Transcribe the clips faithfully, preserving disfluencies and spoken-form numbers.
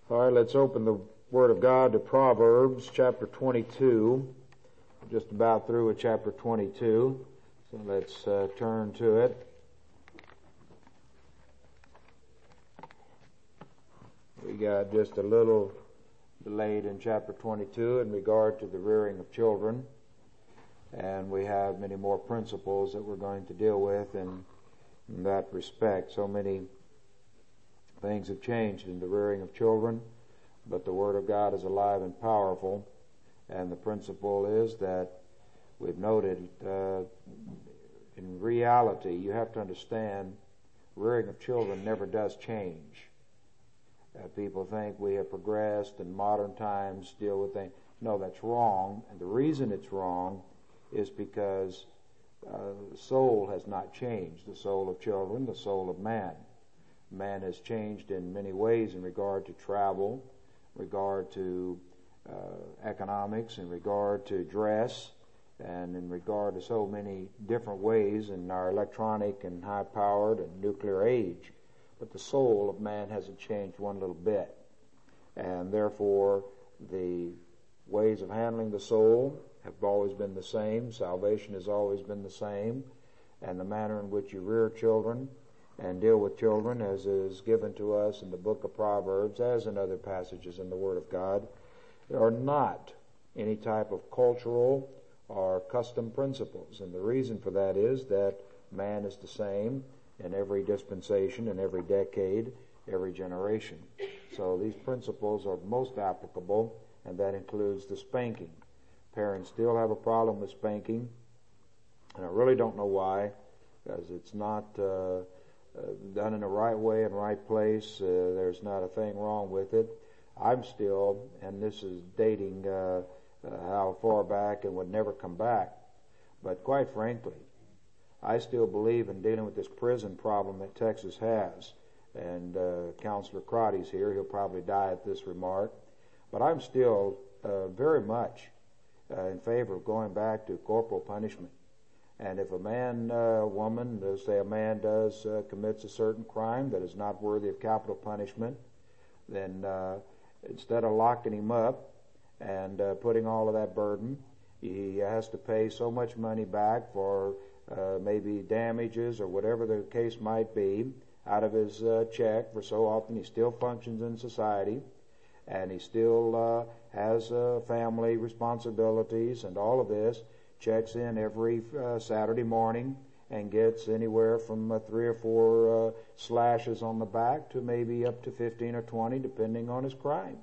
All right, let's open the Word of God to Proverbs chapter twenty-two. We're just about through with chapter twenty-two, so let's uh, turn to it. We got just a little delayed in chapter twenty-two in regard to the rearing of children, and we have many more principles that we're going to deal with in, in that respect. So many things have changed in the rearing of children, but the Word of God is alive and powerful, and the principle is that we've noted uh, in reality, you have to understand, rearing of children never does change. Uh, people think we have progressed in modern times, deal with things. No, that's wrong, and the reason it's wrong is because uh, the soul has not changed, the soul of children, the soul of man. Man has changed in many ways in regard to travel, regard to uh, economics, in regard to dress, and in regard to so many different ways in our electronic and high-powered and nuclear age. But the soul of man hasn't changed one little bit. And therefore, the ways of handling the soul have always been the same. Salvation has always been the same. And the manner in which you rear children and deal with children, as is given to us in the book of Proverbs, as in other passages in the Word of God, are not any type of cultural or custom principles. And the reason for that is that man is the same in every dispensation, in every decade, every generation. So these principles are most applicable, and that includes the spanking. Parents still have a problem with spanking, and I really don't know why, because it's not uh, Uh, done in the right way and right place. Uh, there's not a thing wrong with it. I'm still, and this is dating uh, uh, how far back and would never come back, but quite frankly, I still believe in dealing with this prison problem that Texas has. And uh, Counselor Crotty's here. He'll probably die at this remark. But I'm still uh, very much uh, in favor of going back to corporal punishment. And if a man, uh, woman, uh, say a man does, uh, commits a certain crime that is not worthy of capital punishment, then uh, instead of locking him up and uh, putting all of that burden, he has to pay so much money back for uh, maybe damages or whatever the case might be out of his uh, check, for so often he still functions in society, and he still uh, has uh, family responsibilities and all of this. Checks in every uh, Saturday morning and gets anywhere from uh, three or four uh, slashes on the back to maybe up to fifteen or twenty, depending on his crime.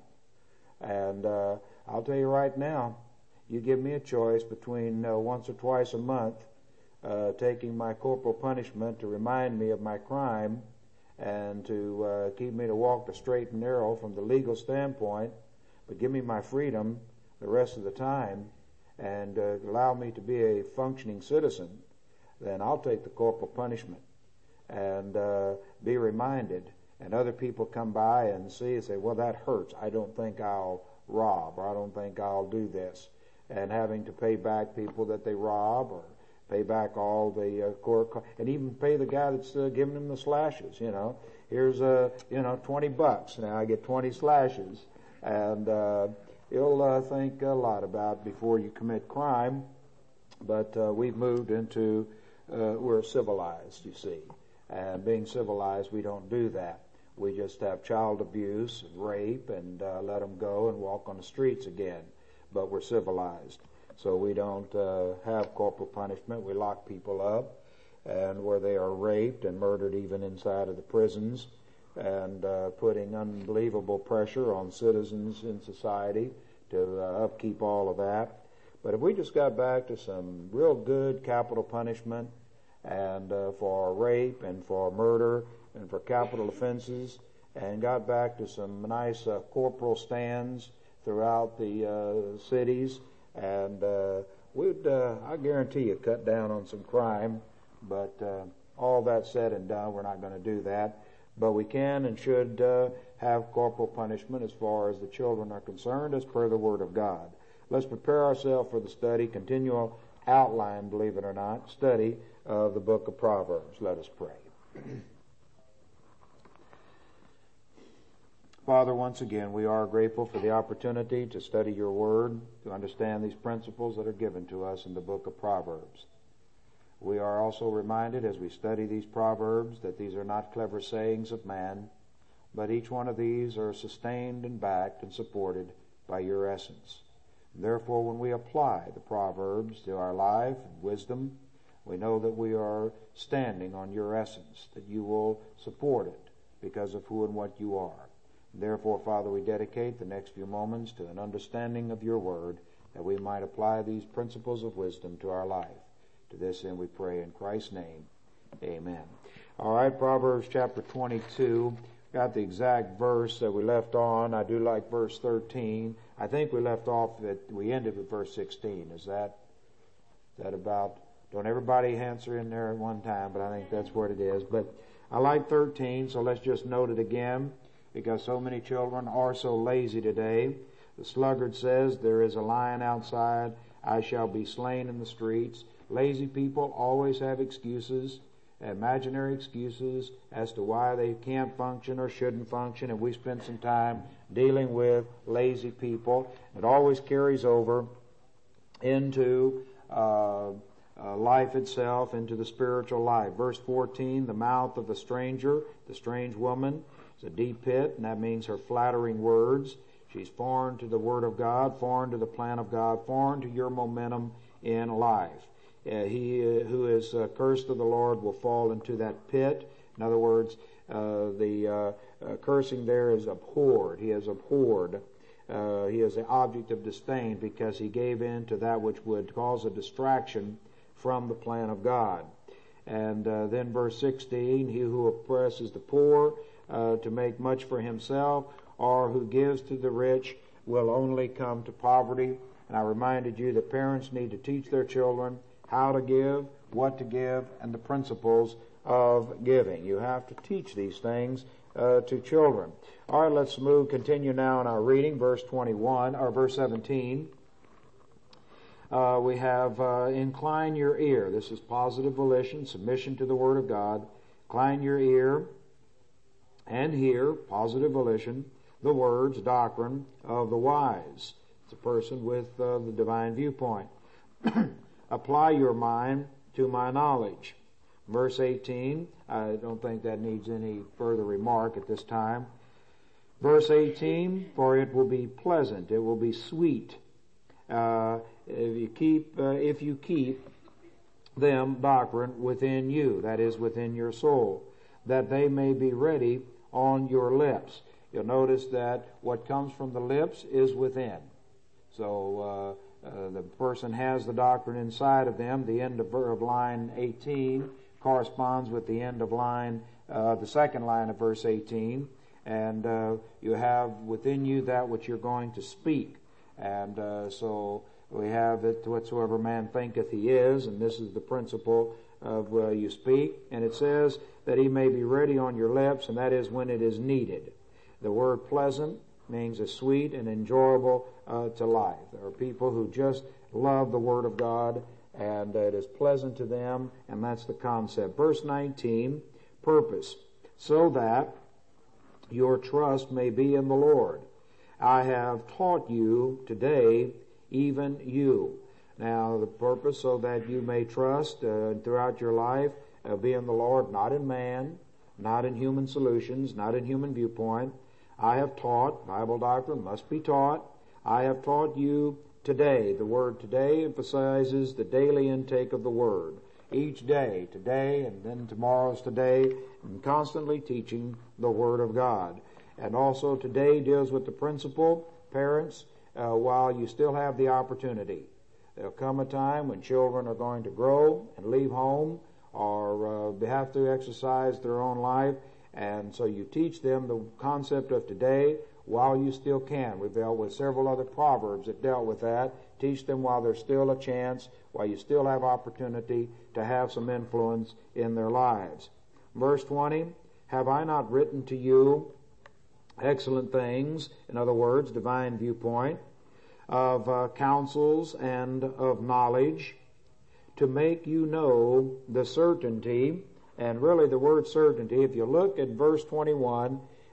And uh, I'll tell you right now, you give me a choice between uh, once or twice a month uh, taking my corporal punishment to remind me of my crime and to uh, keep me to walk the straight and narrow from the legal standpoint, but give me my freedom the rest of the time, and uh, allow me to be a functioning citizen, then I'll take the corporal punishment and uh, be reminded. And other people come by and see and say, well, that hurts. I don't think I'll rob, or I don't think I'll do this. And having to pay back people that they rob, or pay back all the uh, court, and even pay the guy that's uh, giving them the slashes, you know. Here's, uh, you know, twenty bucks. Now I get twenty slashes. And uh You'll uh, think a lot about before you commit crime, but uh, we've moved into, uh, we're civilized, you see. And being civilized, we don't do that. We just have child abuse and rape and uh, let them go and walk on the streets again. But we're civilized. So we don't uh, have corporal punishment. We lock people up, and where they are raped and murdered even inside of the prisons, and uh, putting unbelievable pressure on citizens in society to uh, upkeep all of that. But if we just got back to some real good capital punishment, and uh, for rape and for murder and for capital offenses, and got back to some nice uh, corporal stands throughout the uh, cities, and uh, we'd, uh, I guarantee you, cut down on some crime. But uh, all that said and done, we're not going to do that. But we can and should uh, have corporal punishment as far as the children are concerned, as per the Word of God. Let's prepare ourselves for the study, continual outline, believe it or not, study of the book of Proverbs. Let us pray. Father, once again, we are grateful for the opportunity to study your word, to understand these principles that are given to us in the book of Proverbs. We are also reminded as we study these Proverbs that these are not clever sayings of man, but each one of these are sustained and backed and supported by your essence. Therefore, when we apply the Proverbs to our life and wisdom, we know that we are standing on your essence, that you will support it because of who and what you are. Therefore, Father, we dedicate the next few moments to an understanding of your word, that we might apply these principles of wisdom to our life. To this end we pray in Christ's name. Amen. All right, Proverbs chapter twenty-two. Got the exact verse that we left on. I do like verse thirteen. I think we left off at, we ended with verse sixteen. Is that, is that about, don't everybody answer in there at one time, but I think that's what it is. But I like thirteen, so let's just note it again, because so many children are so lazy today. The sluggard says, there is a lion outside, I shall be slain in the streets. Lazy people always have excuses, imaginary excuses as to why they can't function or shouldn't function, and we spend some time dealing with lazy people. It always carries over into uh, uh, life itself, into the spiritual life. Verse fourteen, the mouth of the stranger, the strange woman, is a deep pit, and that means her flattering words. She's foreign to the Word of God, foreign to the plan of God, foreign to your momentum in life. Uh, he uh, who is uh, cursed of the Lord will fall into that pit. In other words, uh, the uh, uh, cursing there is abhorred. He is abhorred. Uh, he is the object of disdain because he gave in to that which would cause a distraction from the plan of God. And uh, then verse sixteen, he who oppresses the poor uh, to make much for himself, or who gives to the rich, will only come to poverty. And I reminded you that parents need to teach their children how to give, what to give, and the principles of giving. You have to teach these things uh, to children. All right, let's move, continue now in our reading, verse twenty-one, or verse seventeen. Uh, we have, uh, incline your ear. This is positive volition, submission to the Word of God. Incline your ear and hear, positive volition, the words, doctrine of the wise. It's a person with uh, the divine viewpoint. Apply your mind to my knowledge. Verse eighteen, I don't think that needs any further remark at this time. Verse eighteen, for it will be pleasant, it will be sweet, uh, if you keep, uh, if you keep them doctrine within you, that is within your soul, that they may be ready on your lips. You'll notice that what comes from the lips is within. So, uh, uh, the person has the doctrine inside of them. The end of, of line eighteen corresponds with the end of line, uh, the second line of verse eighteen. And, uh, you have within you that which you're going to speak. And, uh, so we have it, whatsoever man thinketh he is, and this is the principle of uh, you speak. And it says that he may be ready on your lips, and that is when it is needed. The word pleasant means a sweet and enjoyable uh, to life. There are people who just love the Word of God, and uh, it is pleasant to them, and that's the concept. Verse nineteen, purpose, so that your trust may be in the Lord. I have taught you today, even you. Now, the purpose, so that you may trust uh, throughout your life, uh, be in the Lord, not in man, not in human solutions, not in human viewpoint. I have taught, Bible doctrine must be taught. I have taught you today. The word today emphasizes the daily intake of the Word. Each day, today, and then tomorrow's today, and constantly teaching the Word of God. And also today deals with the principle, parents, uh, while you still have the opportunity. There'll come a time when children are going to grow and leave home, or uh, they have to exercise their own life. And so you teach them the concept of today while you still can. We've dealt with several other proverbs that dealt with that. Teach them while there's still a chance, while you still have opportunity to have some influence in their lives. Verse twenty, have I not written to you excellent things, in other words, divine viewpoint, of uh, counsels and of knowledge, to make you know the certainty. And really the word certainty, if you look at verse twenty-one,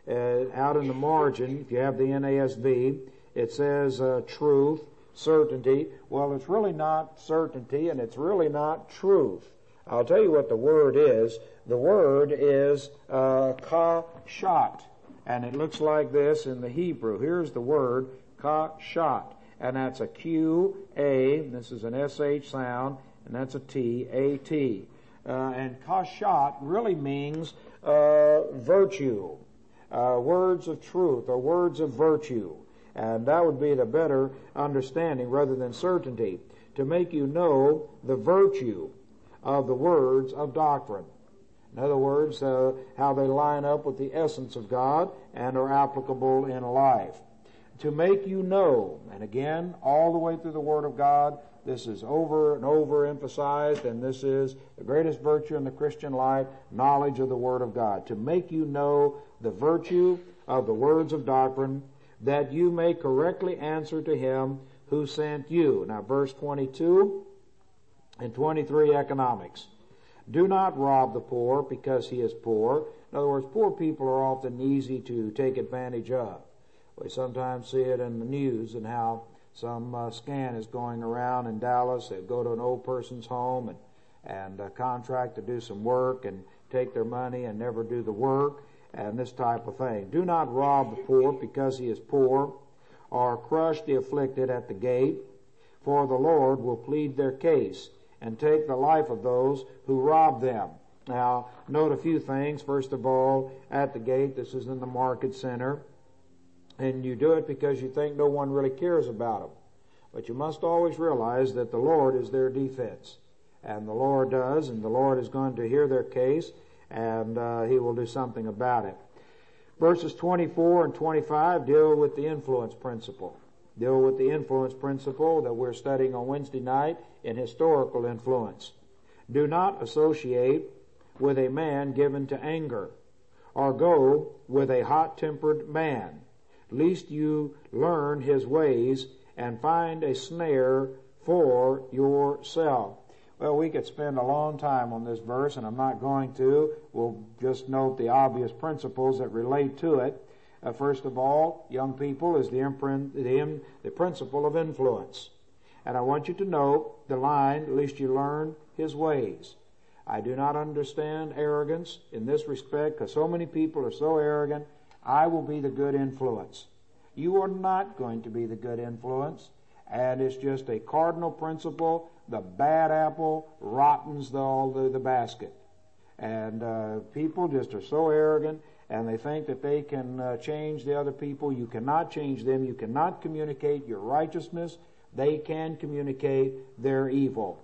uh, out in the margin, if you have the N A S B, it says uh, truth, certainty. Well, it's really not certainty, and it's really not truth. I'll tell you what the word is. The word is uh, kashat, and it looks like this in the Hebrew. Here's the word kashat, and that's a Q A. This is an S H sound, and that's a T A T. Uh, and kashat really means uh, virtue, uh, words of truth or words of virtue. And that would be the better understanding rather than certainty, to make you know the virtue of the words of doctrine. In other words, uh, how they line up with the essence of God and are applicable in life. To make you know, and again, all the way through the Word of God, this is over and over emphasized, and this is the greatest virtue in the Christian life, knowledge of the Word of God. To make you know the virtue of the words of doctrine, that you may correctly answer to him who sent you. Now, verse twenty-two and twenty-three, economics. Do not rob the poor because he is poor. In other words, poor people are often easy to take advantage of. We sometimes see it in the news and how some uh, scan is going around in Dallas. They go to an old person's home and, and uh, contract to do some work and take their money and never do the work, and this type of thing. Do not rob the poor because he is poor, or crush the afflicted at the gate, for the Lord will plead their case and take the life of those who rob them. Now, note a few things. First of all, at the gate, this is in the market center, and you do it because you think no one really cares about them. But you must always realize that the Lord is their defense, and the Lord does, and the Lord is going to hear their case, and uh, he will do something about it. Verses twenty-four and twenty-five deal with the influence principle. Deal with the influence principle that we're studying on Wednesday night in historical influence. Do not associate with a man given to anger, or go with a hot-tempered man, lest you learn his ways and find a snare for yourself. Well, we could spend a long time on this verse, and I'm not going to. We'll just note the obvious principles that relate to it. Uh, first of all, young people, is the, imprint, the, the principle of influence. And I want you to note the line, at least you learn his ways. I do not understand arrogance in this respect, because so many people are so arrogant. I will be the good influence. You are not going to be the good influence, and it's just a cardinal principle. The bad apple rottens the, all the, the basket. And uh, people just are so arrogant, and they think that they can uh, change the other people. You cannot change them. You cannot communicate your righteousness. They can communicate their evil.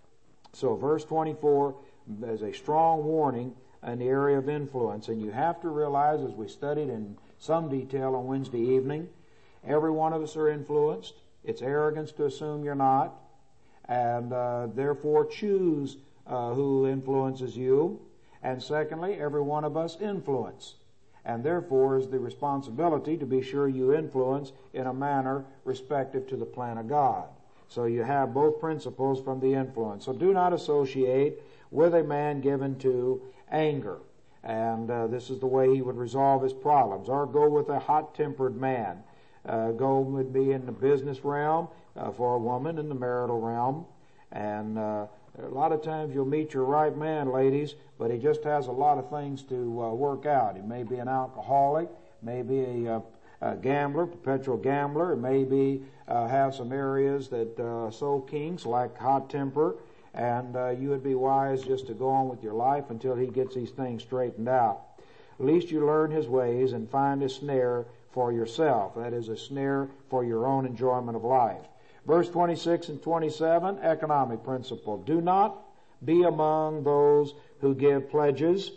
So verse twenty-four is a strong warning in the area of influence. And you have to realize, as we studied in some detail on Wednesday evening, every one of us are influenced. It's arrogance to assume you're not. And uh, therefore choose uh, who influences you. And secondly, every one of us influence. And therefore is the responsibility to be sure you influence in a manner respective to the plan of God. So you have both principles from the influence. So do not associate with a man given to anger. And uh, this is the way he would resolve his problems. Or go with a hot-tempered man. Uh, go would be in the business realm uh, for a woman, in the marital realm. And uh, a lot of times you'll meet your right man, ladies, but he just has a lot of things to uh, work out. He may be an alcoholic, may be a, a gambler, perpetual gambler. It may be uh, have some areas that uh, soul kinks, like hot temper, and uh, you would be wise just to go on with your life until he gets these things straightened out. At least you learn his ways and find a snare for yourself. That is a snare for your own enjoyment of life. Verse twenty-six and twenty-seven, economic principle. Do not be among those who give pledges,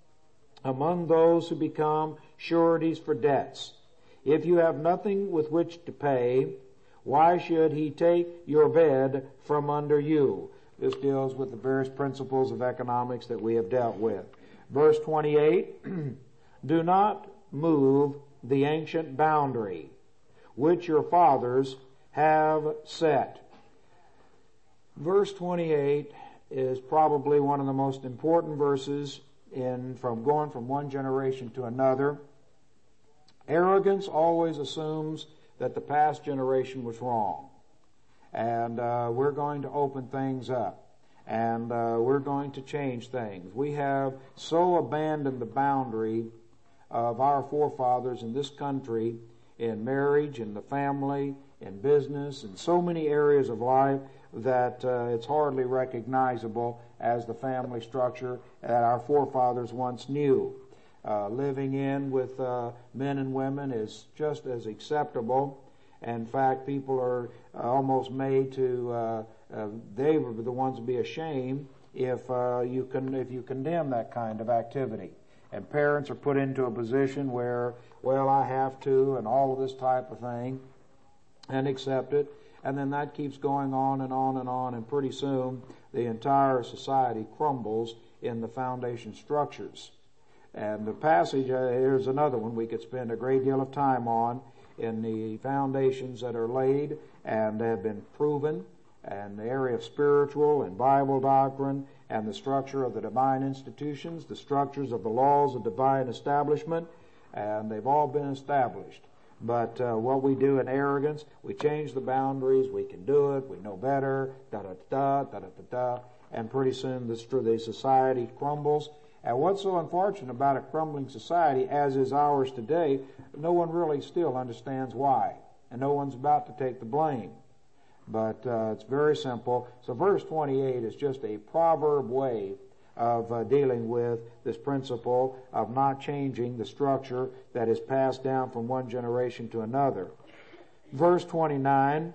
among those who become sureties for debts. If you have nothing with which to pay, why should he take your bed from under you? This deals with the various principles of economics that we have dealt with. Verse twenty-eight, do not move the ancient boundary which your fathers have set. Verse twenty-eight is probably one of the most important verses in from going from one generation to another. Arrogance always assumes that the past generation was wrong. And uh, we're going to open things up. And uh, we're going to change things. We have so abandoned the boundary of our forefathers in this country, in marriage, in the family, in business, in so many areas of life, that uh, it's hardly recognizable as the family structure that our forefathers once knew. Uh, living in with uh, men and women is just as acceptable. In fact, people are uh, almost made to, uh, uh, they were the ones to be ashamed if uh, you can, if you condemn that kind of activity. And parents are put into a position where, well, I have to, and all of this type of thing, and accept it. And then that keeps going on and on and on, and pretty soon the entire society crumbles in the foundation structures. And the passage, uh, here's another one we could spend a great deal of time on, in the foundations that are laid and have been proven, and the area of spiritual and Bible doctrine, and the structure of the divine institutions, the structures of the laws of divine establishment, and they've all been established. But uh, what we do in arrogance, we change the boundaries, we can do it, we know better, da-da-da-da, da-da-da-da, and pretty soon this, the society crumbles. And what's so unfortunate about a crumbling society, as is ours today, no one really still understands why. And no one's about to take the blame. But uh, it's very simple. So verse twenty-eight is just a proverb way of uh, dealing with this principle of not changing the structure that is passed down from one generation to another. Verse twenty-nine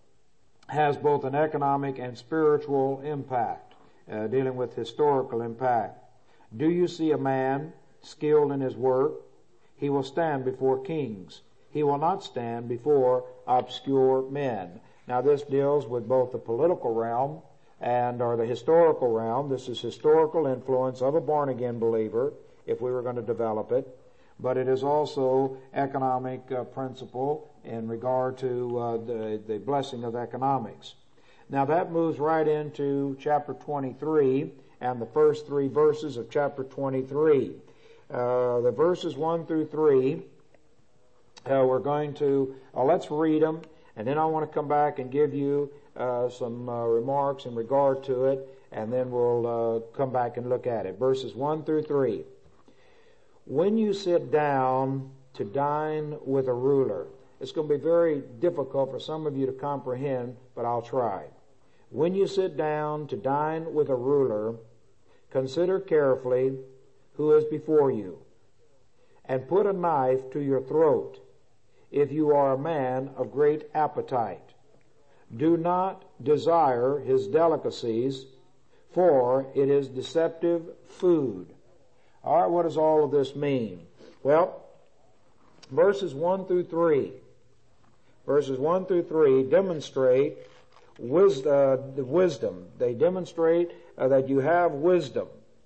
has both an economic and spiritual impact, uh, dealing with historical impact. Do you see a man skilled in his work? He will stand before kings. He will not stand before obscure men. Now this deals with both the political realm and or the historical realm. This is historical influence of a born-again believer, if we were going to develop it. But it is also economic uh, principle in regard to uh, the, the blessing of economics. Now that moves right into chapter twenty-three and the first three verses of chapter twenty-three. Uh, the verses one through three, uh, we're going to, uh, let's read them, and then I want to come back and give you uh, some uh, remarks in regard to it, and then we'll uh, come back and look at it. Verses one through three. When you sit down to dine with a ruler, it's going to be very difficult for some of you to comprehend, but I'll try. When you sit down to dine with a ruler, consider carefully who is before you, and put a knife to your throat if you are a man of great appetite. Do not desire his delicacies, for it is deceptive food. All right, what does all of this mean? Well, verses one through three, verses one through three demonstrate wis- uh, the wisdom. They demonstrate uh, that you have wisdom,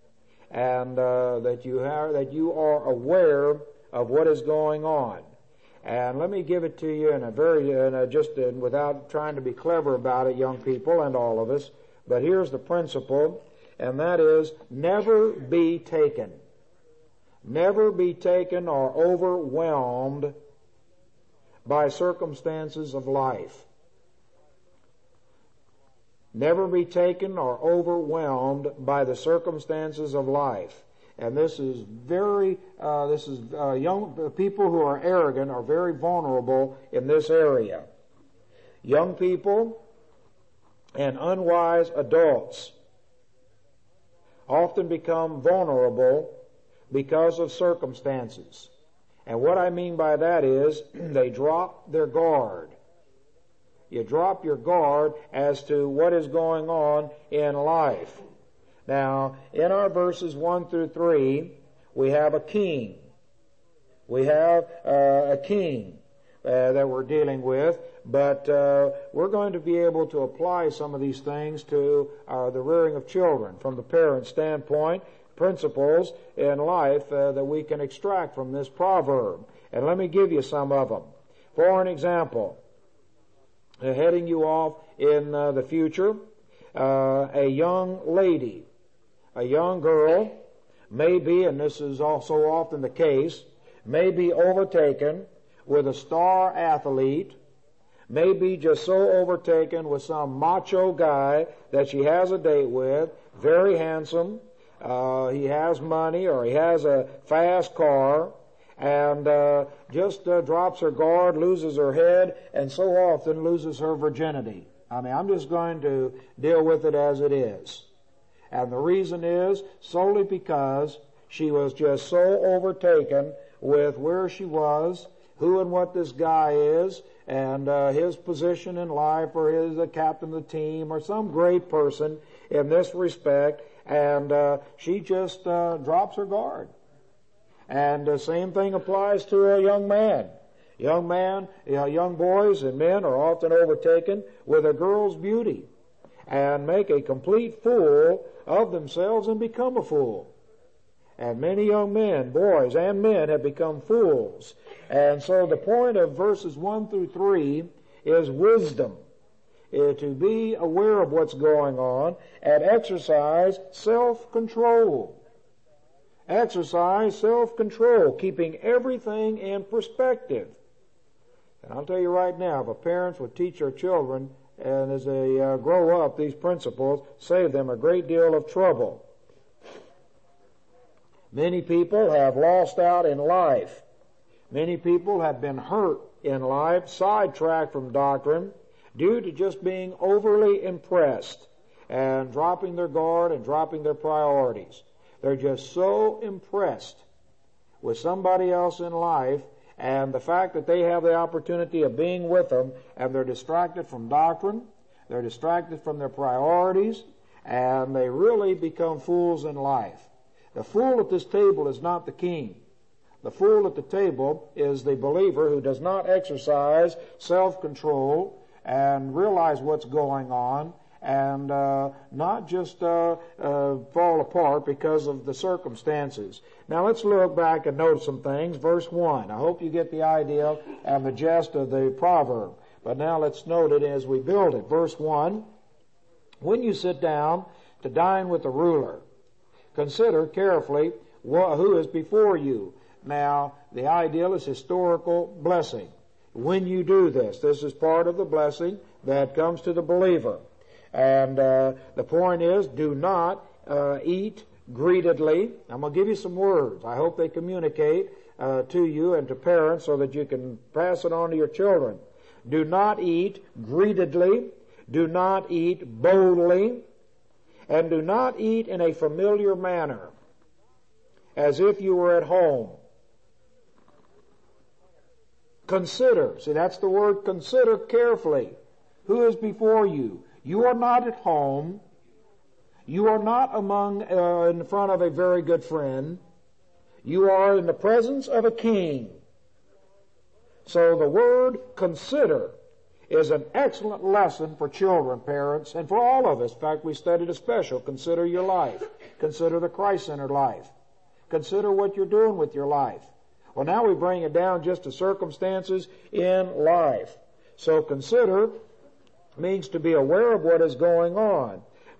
and uh, that you have that you are aware of what is going on. And let me give it to you in a very, in a, just in, without trying to be clever about it, young people and all of us. But here's the principle, and that is never be taken. Never be taken or overwhelmed by circumstances of life. Never be taken or overwhelmed by the circumstances of life. And this is very, uh, this is, uh, young people who are arrogant are very vulnerable in this area. Young people and unwise adults often become vulnerable because of circumstances. And what I mean by that is they drop their guard. You drop your guard as to what is going on in life. Now, in our verses one through three, we have a king. We have uh, a king uh, that we're dealing with, but uh, we're going to be able to apply some of these things to uh, the rearing of children from the parent standpoint, principles in life uh, that we can extract from this proverb. And let me give you some of them. For an example, uh, heading you off in uh, the future, uh, a young lady, a young girl may be, and this is also often the case, may be overtaken with a star athlete, may be just so overtaken with some macho guy that she has a date with, very handsome, uh, he has money or he has a fast car, and uh, just uh, drops her guard, loses her head, and so often loses her virginity. I mean, I'm just going to deal with it as it is. And the reason is solely because she was just so overtaken with where she was, who and what this guy is, and uh, his position in life, or his the captain of the team, or some great person in this respect, and uh, she just uh, drops her guard. And the same thing applies to a young man. Young man, you know, young boys and men are often overtaken with a girl's beauty and make a complete fool of themselves and become a fool. And many young men, boys and men, have become fools. And so the point of verses one through three is wisdom, is to be aware of what's going on and exercise self-control. Exercise self-control, keeping everything in perspective. And I'll tell you right now, if parents would teach their children, and as they uh, grow up, these principles, save them a great deal of trouble. Many people have lost out in life. Many people have been hurt in life, sidetracked from doctrine, due to just being overly impressed and dropping their guard and dropping their priorities. They're just so impressed with somebody else in life and the fact that they have the opportunity of being with them, and they're distracted from doctrine, they're distracted from their priorities, and they really become fools in life. The fool at this table is not the king. The fool at the table is the believer who does not exercise self-control and realize what's going on, and uh, not just uh, uh, fall apart because of the circumstances. Now let's look back and note some things. Verse one. I hope you get the idea and the gist of the proverb. But now let's note it as we build it. Verse one. When you sit down to dine with the ruler, consider carefully wh- who is before you. Now, the ideal is historical blessing. When you do this, this is part of the blessing that comes to the believer. And uh, the point is, do not uh, eat greedily. I'm going to give you some words. I hope they communicate uh, to you and to parents so that you can pass it on to your children. Do not eat greedily. Do not eat boldly. And do not eat in a familiar manner, as if you were at home. Consider. See, that's the word consider carefully. Who is before you? You are not at home. You are not among, uh, in front of a very good friend. You are in the presence of a king. So the word consider is an excellent lesson for children, parents, and for all of us. In fact, we studied a special, consider your life. Consider the Christ-centered life. Consider what you're doing with your life. Well, now we bring it down just to circumstances in life. So consider means to be aware of what is going on.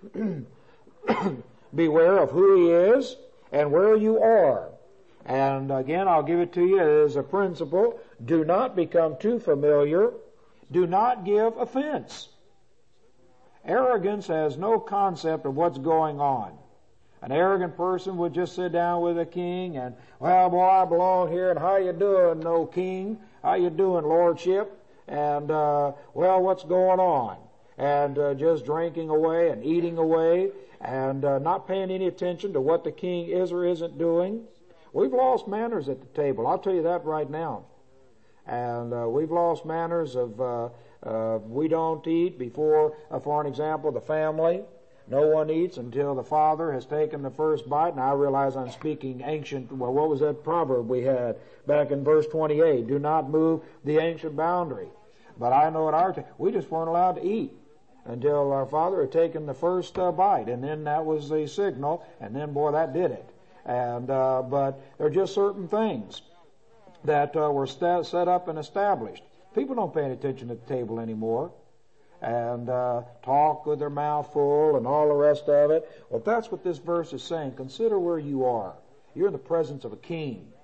Beware of who he is and where you are. And again, I'll give it to you as a principle. Do not become too familiar. Do not give offense. Arrogance has no concept of what's going on. An arrogant person would just sit down with a king and, well, boy, I belong here, and how you doing, no king? How you doing, lordship? And, uh, well, what's going on? And uh, just drinking away and eating away and uh, not paying any attention to what the king is or isn't doing. We've lost manners at the table. I'll tell you that right now. And uh, we've lost manners of uh, uh, we don't eat before, uh, for an example, the family. No one eats until the father has taken the first bite. And I realize I'm speaking ancient. Well, what was that proverb we had back in verse twenty-eight? Do not move the ancient boundary. But I know at our time, we just weren't allowed to eat until our father had taken the first uh, bite. And then that was the signal. And then, boy, that did it. And uh, but there are just certain things that uh, were st- set up and established. People don't pay any attention at the table anymore. And uh, talk with their mouth full and all the rest of it. Well, that's what this verse is saying. Consider where you are. You're in the presence of a king.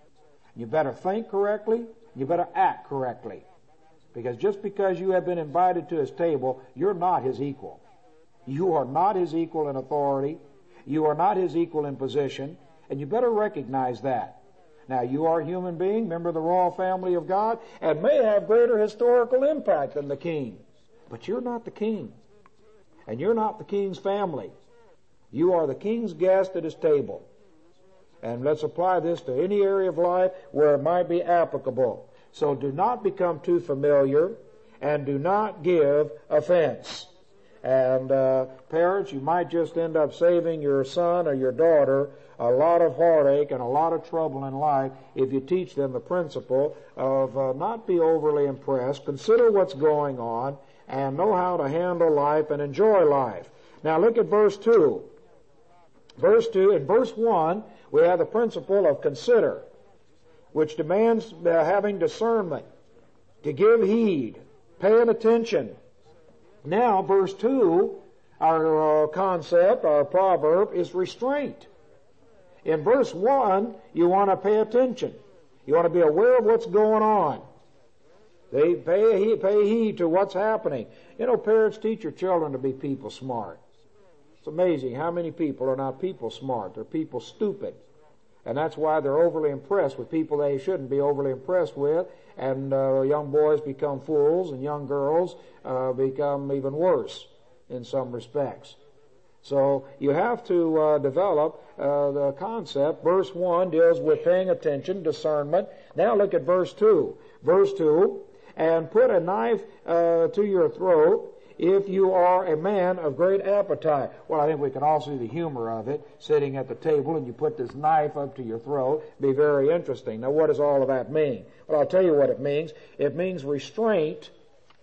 You better think correctly. You better act correctly. Because just because you have been invited to his table, you're not his equal. You are not his equal in authority. You are not his equal in position. And you better recognize that. Now, you are a human being, member of the royal family of God, and may have greater historical impact than the king. But you're not the king. And you're not the king's family. You are the king's guest at his table. And let's apply this to any area of life where it might be applicable. So do not become too familiar, and do not give offense. And uh, parents, you might just end up saving your son or your daughter a lot of heartache and a lot of trouble in life if you teach them the principle of uh, not be overly impressed, consider what's going on, and know how to handle life and enjoy life. Now look at verse two. Verse two, in verse one, we have the principle of consider, which demands uh, having discernment, to give heed, paying attention. Now, verse two, our uh, concept, our proverb, is restraint. In verse one, you want to pay attention. You want to be aware of what's going on. They pay heed, pay heed to what's happening. You know, parents, teach your children to be people smart. It's amazing how many people are not people smart. They're people stupid. And that's why they're overly impressed with people they shouldn't be overly impressed with. And uh, young boys become fools, and young girls uh, become even worse in some respects. So you have to uh, develop uh, the concept. Verse one deals with paying attention, discernment. Now look at verse two. Verse two, and put a knife uh, to your throat if you are a man of great appetite. Well, I think we can all see the humor of it, sitting at the table and you put this knife up to your throat. Be very interesting. Now, what does all of that mean? Well, I'll tell you what it means. It means restraint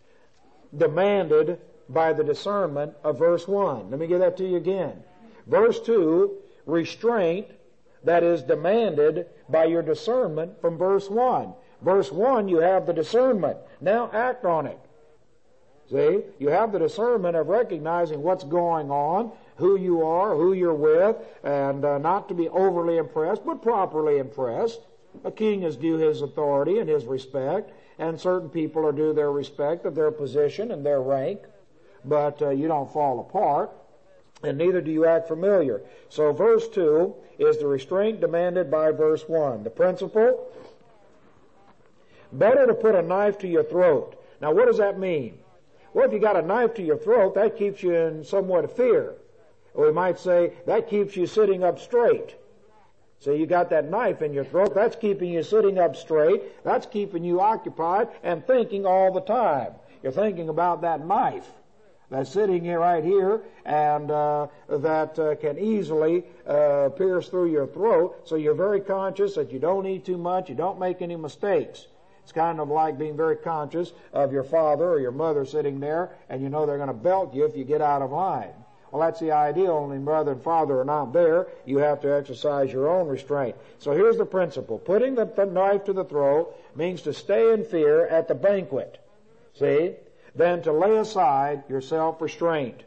demanded by the discernment of verse one. Let me give that to you again. Verse two, restraint that is demanded by your discernment from verse one. Verse one, you have the discernment. Now act on it. See, you have the discernment of recognizing what's going on, who you are, who you're with, and uh, not to be overly impressed, but properly impressed. A king is due his authority and his respect, and certain people are due their respect of their position and their rank, but uh, you don't fall apart, and neither do you act familiar. So verse two is the restraint demanded by verse one. The principle, better to put a knife to your throat. Now what does that mean? Well, if you got a knife to your throat, that keeps you in somewhat of fear. Or we might say, that keeps you sitting up straight. So you got that knife in your throat, that's keeping you sitting up straight, that's keeping you occupied and thinking all the time. You're thinking about that knife that's sitting here right here, and uh, that uh, can easily uh, pierce through your throat, so you're very conscious that you don't eat too much, you don't make any mistakes. It's kind of like being very conscious of your father or your mother sitting there, and you know they're going to belt you if you get out of line. Well, that's the idea. Only mother and father are not there. You have to exercise your own restraint. So here's the principle. Putting the, the knife to the throat means to stay in fear at the banquet. See? Then to lay aside your self-restraint.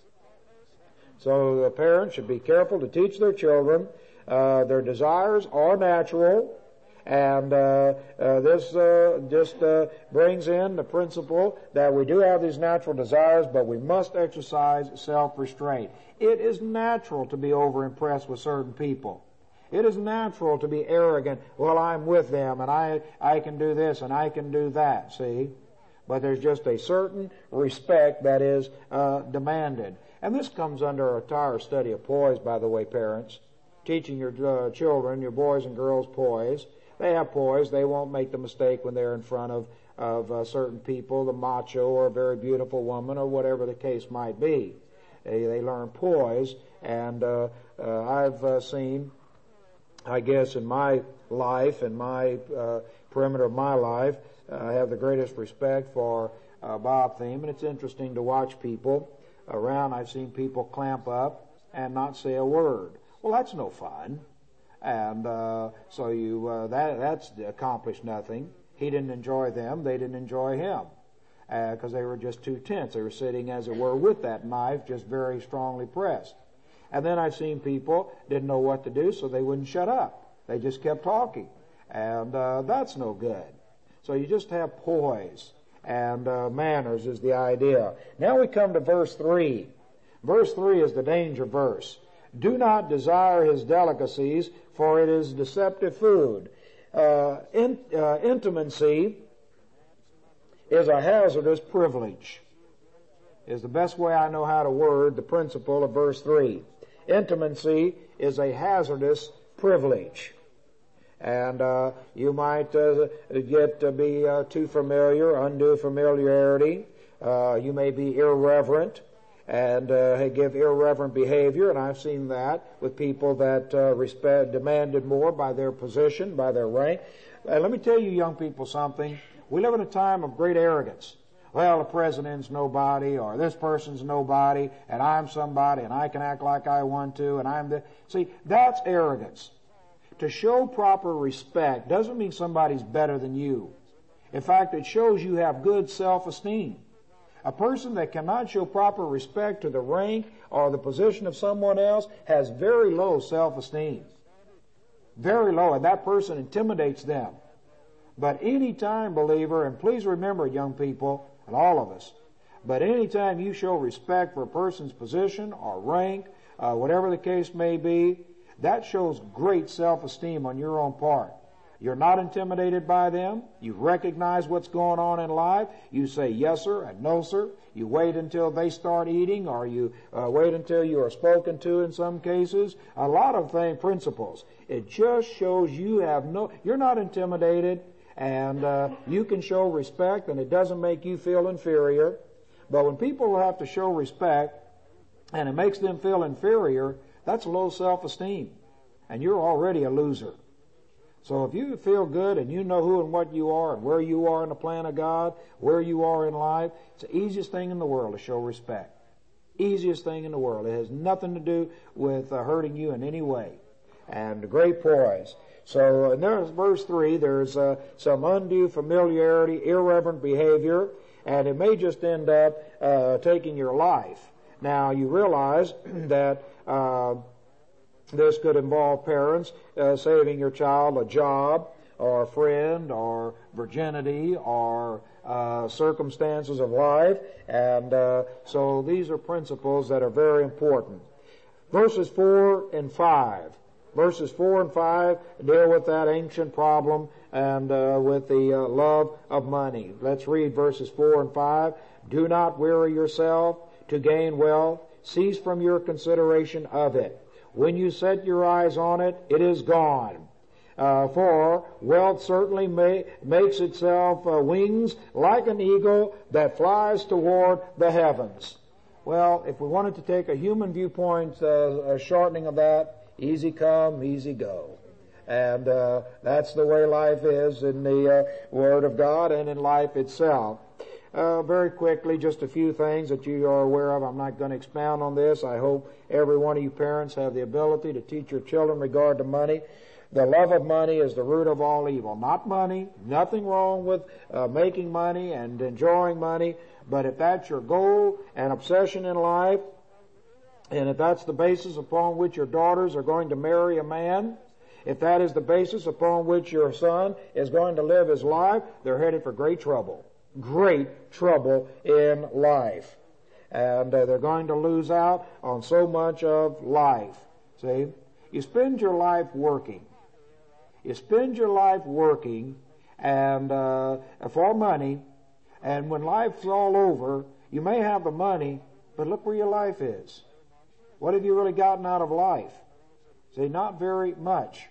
So the parents should be careful to teach their children uh, their desires are natural. And uh, uh, this uh, just uh, brings in the principle that we do have these natural desires, but we must exercise self-restraint. It is natural to be over-impressed with certain people. It is natural to be arrogant. Well, I'm with them, and I, I can do this, and I can do that, see? But there's just a certain respect that is uh, demanded. And this comes under our entire study of poise, by the way, parents. Teaching your uh, children, your boys and girls, poise. They have poise. They won't make the mistake when they're in front of, of uh, certain people, the macho or a very beautiful woman or whatever the case might be. They, they learn poise, and uh, uh, I've uh, seen, I guess, in my life, in my uh, perimeter of my life, uh, I have the greatest respect for uh, Bob Thiem, and it's interesting to watch people around. I've seen people clamp up and not say a word. Well, that's no fun. And uh, so you uh, that that's accomplished nothing. He didn't enjoy them. They didn't enjoy him because uh, they were just too tense. They were sitting, as it were, with that knife, just very strongly pressed. And then I've seen people didn't know what to do, so they wouldn't shut up. They just kept talking. And uh, that's no good. So you just have poise. And uh, manners is the idea. Now we come to verse three. Verse three is the danger verse. Do not desire his delicacies, for it is deceptive food. Uh, in, uh, intimacy is a hazardous privilege, is the best way I know how to word the principle of verse three. Intimacy is a hazardous privilege. And uh, you might uh, get to be uh, too familiar, undue familiarity. Uh, you may be irreverent and uh, give irreverent behavior, and I've seen that with people that uh, respect, demanded more by their position, by their rank. And let me tell you, young people, something. We live in a time of great arrogance. Well, the president's nobody, or this person's nobody, and I'm somebody, and I can act like I want to, and I'm the... See, that's arrogance. To show proper respect doesn't mean somebody's better than you. In fact, it shows you have good self-esteem. A person that cannot show proper respect to the rank or the position of someone else has very low self-esteem. Very low, and that person intimidates them. But any time, believer, and please remember, young people, and all of us, but any time you show respect for a person's position or rank, uh, whatever the case may be, that shows great self-esteem on your own part. You're not intimidated by them. You recognize what's going on in life. You say yes, sir, and no, sir. You wait until they start eating, or you uh, wait until you are spoken to in some cases. A lot of thing, principles. It just shows you have no, you're not intimidated, and uh, you can show respect, and it doesn't make you feel inferior. But when people have to show respect, and it makes them feel inferior, that's low self-esteem, and you're already a loser. So if you feel good and you know who and what you are and where you are in the plan of God, where you are in life, it's the easiest thing in the world to show respect. Easiest thing in the world. It has nothing to do with uh, hurting you in any way. And great poise. So in there's verse three, there's uh, some undue familiarity, irreverent behavior, and it may just end up uh, taking your life. Now you realize that uh, this could involve parents uh, saving your child a job or a friend or virginity or uh, circumstances of life. And uh, so these are principles that are very important. Verses four and five. Verses four and five deal with that ancient problem and uh, with the uh, love of money. Let's read verses four and five. Do not weary yourself to gain wealth. Cease from your consideration of it. When you set your eyes on it, it is gone. Uh, for wealth certainly may, makes itself uh, wings like an eagle that flies toward the heavens. Well, if we wanted to take a human viewpoint, uh, a shortening of that, easy come, easy go. And uh, that's the way life is in the uh, Word of God and in life itself. Uh, very quickly, just a few things that you are aware of. I'm not going to expound on this. I hope every one of you parents have the ability to teach your children regard to money. The love of money is the root of all evil. Not money. Nothing wrong with uh, making money and enjoying money. But if that's your goal and obsession in life, and if that's the basis upon which your daughters are going to marry a man, if that is the basis upon which your son is going to live his life, they're headed for great trouble. Great trouble in life. And uh, they're going to lose out on so much of life. See? You spend your life working. You spend your life working and uh, for money, and when life's all over, you may have the money, but look where your life is. What have you really gotten out of life? See, not very much.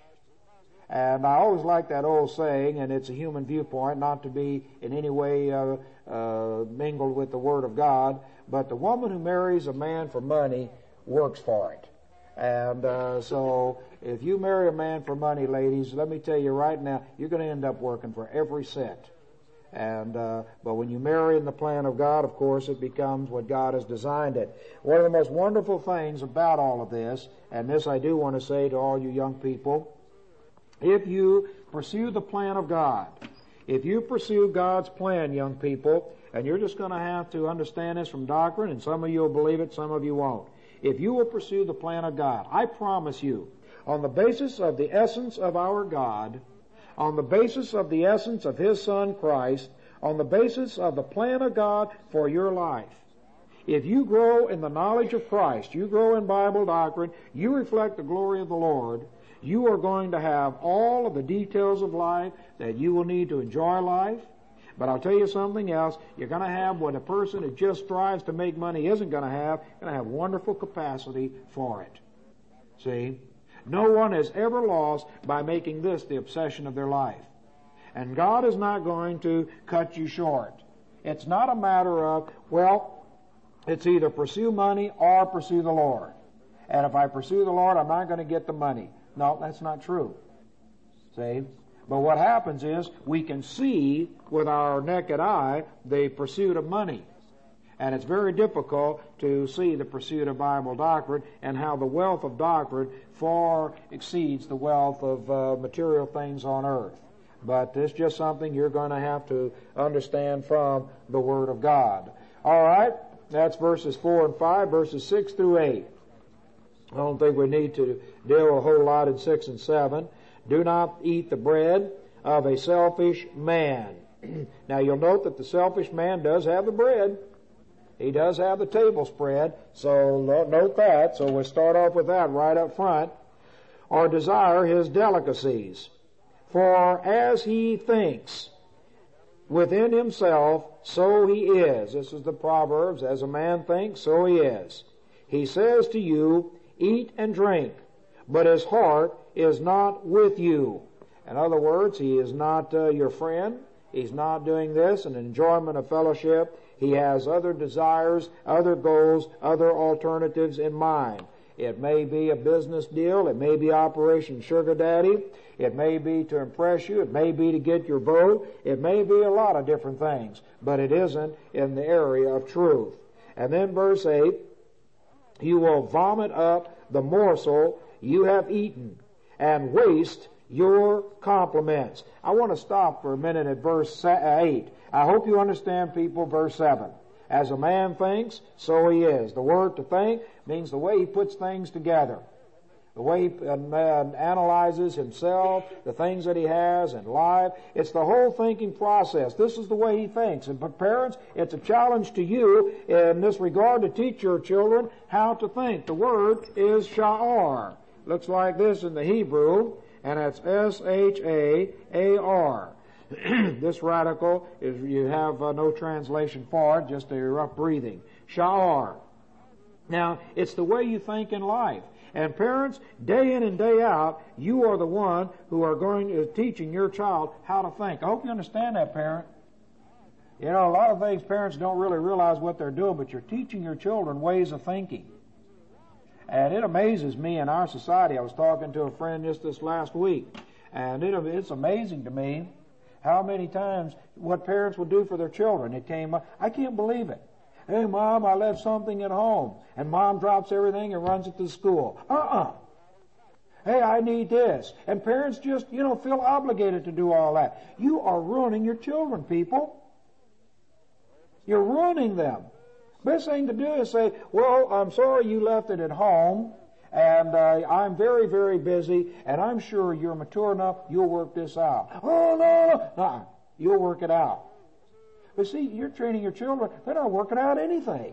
And I always like that old saying, and it's a human viewpoint, not to be in any way uh, uh, mingled with the Word of God, but the woman who marries a man for money works for it. And uh, so if you marry a man for money, ladies, let me tell you right now, you're going to end up working for every cent. And uh, but when you marry in the plan of God, of course, it becomes what God has designed it. One of the most wonderful things about all of this, and this I do want to say to all you young people, if you pursue the plan of God, if you pursue God's plan, young people, and you're just going to have to understand this from doctrine, and some of you will believe it, some of you won't. If you will pursue the plan of God, I promise you, on the basis of the essence of our God, on the basis of the essence of His Son Christ, on the basis of the plan of God for your life. If you grow in the knowledge of Christ, you grow in Bible doctrine, you reflect the glory of the Lord, you are going to have all of the details of life that you will need to enjoy life. But I'll tell you something else. You're going to have what a person who just strives to make money isn't going to have. You're going to have wonderful capacity for it. See? No one has ever lost by making this the obsession of their life. And God is not going to cut you short. It's not a matter of, well, it's either pursue money or pursue the Lord. And if I pursue the Lord, I'm not going to get the money. No, that's not true. See? But what happens is we can see with our naked eye the pursuit of money. And it's very difficult to see the pursuit of Bible doctrine and how the wealth of doctrine far exceeds the wealth of uh, material things on earth. But it's just something you're going to have to understand from the Word of God. All right? That's verses four and five, verses six through eight. I don't think we need to deal a whole lot in six and seven. Do not eat the bread of a selfish man. Now you'll note that the selfish man does have the bread. He does have the table spread, so note that. So we'll start off with that right up front. Or desire his delicacies. For as he thinks within himself, so he is. This is the Proverbs. As a man thinks, so he is. He says to you, eat and drink, but his heart is not with you. In other words, he is not uh, your friend. He's not doing this in enjoyment of fellowship. He has other desires, other goals, other alternatives in mind. It may be a business deal. It may be Operation Sugar Daddy. It may be to impress you. It may be to get your vote. It may be a lot of different things, but it isn't in the area of truth. And then verse eight, you will vomit up the morsel you have eaten and waste your compliments. I want to stop for a minute at verse eight. I hope you understand, people, verse seven. As a man thinks, so he is. The word to think means the way he puts things together. The way he uh, analyzes himself, the things that he has in life. It's the whole thinking process. This is the way he thinks. And for parents, it's a challenge to you in this regard to teach your children how to think. The word is sha'ar. Looks like this in the Hebrew, and it's S H A A R. This radical is, you have uh, no translation for it, just a rough breathing. Sha'ar. Now, it's the way you think in life. And parents, day in and day out, you are the one who are going to teaching your child how to think. I hope you understand that, parent. You know, a lot of things parents don't really realize what they're doing, but you're teaching your children ways of thinking. And it amazes me in our society. I was talking to a friend just this last week, and it, it's amazing to me how many times what parents will do for their children. It came up, I can't believe it. Hey, Mom, I left something at home. And Mom drops everything and runs it to school. Uh-uh. Hey, I need this. And parents just, you know, feel obligated to do all that. You are ruining your children, people. You're ruining them. Best thing to do is say, well, I'm sorry you left it at home, and uh, I'm very, very busy, and I'm sure you're mature enough, you'll work this out. Oh, no, no. Uh-uh. You'll work it out. But see, you're training your children, they're not working out anything.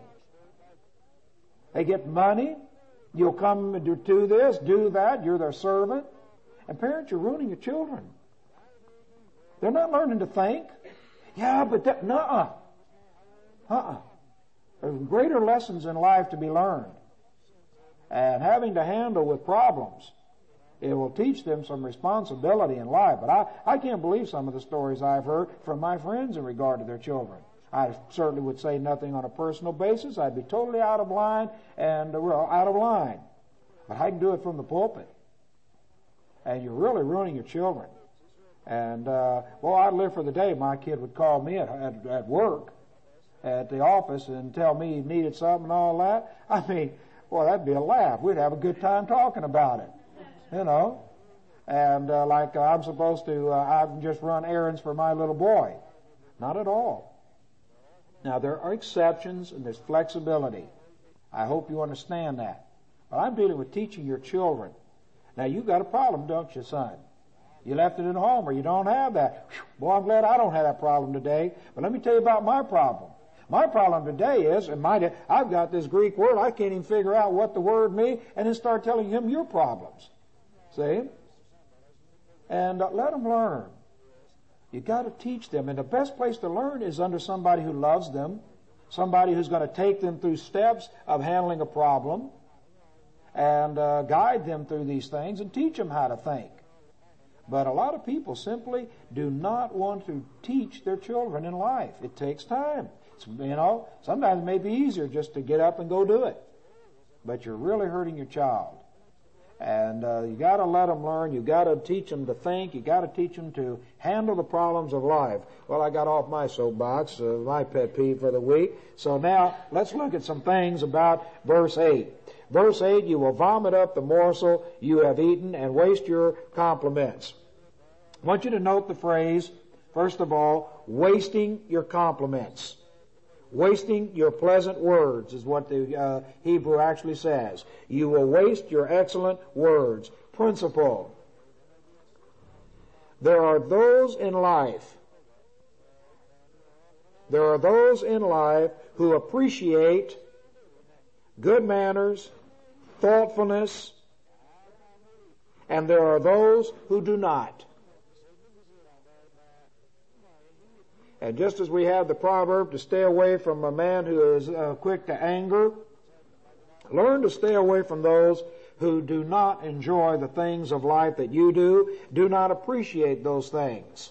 They get money, you'll come and do, do this, do that, you're their servant. And parents, you're ruining your children. They're not learning to think. Yeah, but that, nuh-uh. Uh-uh. There's greater lessons in life to be learned. And having to handle with problems, it will teach them some responsibility in life. But I, I can't believe some of the stories I've heard from my friends in regard to their children. I certainly would say nothing on a personal basis. I'd be totally out of line and, well, out of line. But I can do it from the pulpit. And you're really ruining your children. And, uh, well, I'd live for the day my kid would call me at, at, at work, at the office, and tell me he needed something and all that. I mean, boy, that'd be a laugh. We'd have a good time talking about it. You know, and uh, like uh, I'm supposed to, uh, I just run errands for my little boy. Not at all. Now, there are exceptions and there's flexibility. I hope you understand that. But I'm dealing with teaching your children. Now, you've got a problem, don't you, son? You left it at home, or you don't have that. Boy, I'm glad I don't have that problem today. But let me tell you about my problem. My problem today is, and mind you, I've got this Greek word, I can't even figure out what the word means, and then start telling him your problems. See? And uh, let them learn. You got to teach them, and the best place to learn is under somebody who loves them, somebody who's going to take them through steps of handling a problem, and uh, guide them through these things and teach them how to think. But a lot of people simply do not want to teach their children in life. It takes time. It's, you know, sometimes it may be easier just to get up and go do it. But you're really hurting your child. And uh, you got to let them learn. You got to teach them to think. You got to teach them to handle the problems of life. Well, I got off my soapbox, uh, my pet peeve for the week. So now let's look at some things about verse eight. Verse eight, you will vomit up the morsel you have eaten and waste your compliments. I want you to note the phrase, first of all, wasting your compliments. Wasting your pleasant words is what the uh, Hebrew actually says. You will waste your excellent words. Principle. There are those in life, there are those in life who appreciate good manners, thoughtfulness, and there are those who do not. And just as we have the proverb to stay away from a man who is uh, quick to anger, learn to stay away from those who do not enjoy the things of life that you do, do not appreciate those things.